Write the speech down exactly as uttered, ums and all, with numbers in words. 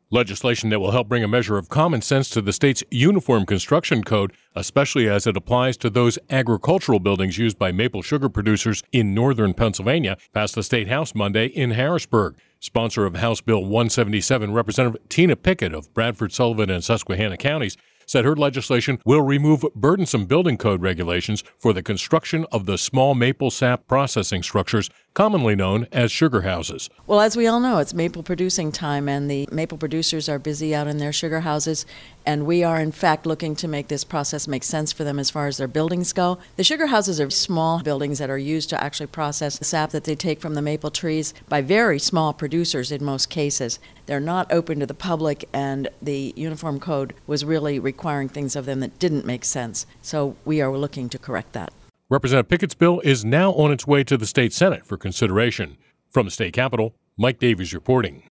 Legislation that will help bring a measure of common sense to the state's Uniform Construction Code, especially as it applies to those agricultural buildings used by maple sugar producers in northern Pennsylvania, passed the State House Monday in Harrisburg. Sponsor of House Bill one seventy-seven, Representative Tina Pickett of Bradford, Sullivan, and Susquehanna counties, said her legislation will remove burdensome building code regulations for the construction of the small maple sap processing structures commonly known as sugar houses. Well, as we all know, it's maple producing time, and the maple producers are busy out in their sugar houses, and we are, in fact, looking to make this process make sense for them as far as their buildings go. The sugar houses are small buildings that are used to actually process the sap that they take from the maple trees by very small producers in most cases. They're not open to the public, and the Uniform Code was really requiring things of them that didn't make sense. So we are looking to correct that. Representative Pickett's bill is now on its way to the state Senate for consideration. From the state capitol, Mike Davies reporting.